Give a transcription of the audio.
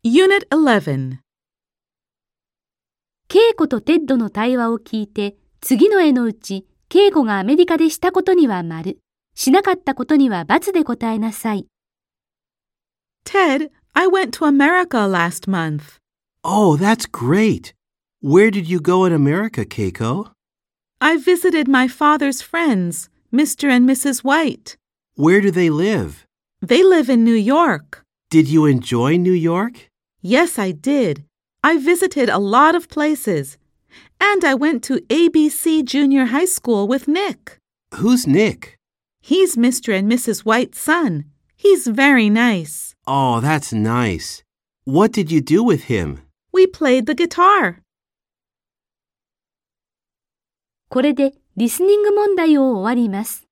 Unit 11. ケイコとテッドの対話を聞いて、次の絵のうち、ケイコがアメリカでしたことには丸、しなかったことには×で答えなさい。 Ted, I went to America last month. Oh, that's great. Where did you go in America, Keiko? I visited my father's friends, Mr. and Mrs. White. Where do they live? They live in New York. Did you enjoy New York? Yes, I did. I visited a lot of places. And I went to ABC Junior High School with Nick. Who's Nick? He's Mr. and Mrs. White's son. He's very nice. Oh, that's nice. What did you do with him? We played the guitar. これでリスニング問題を終わります。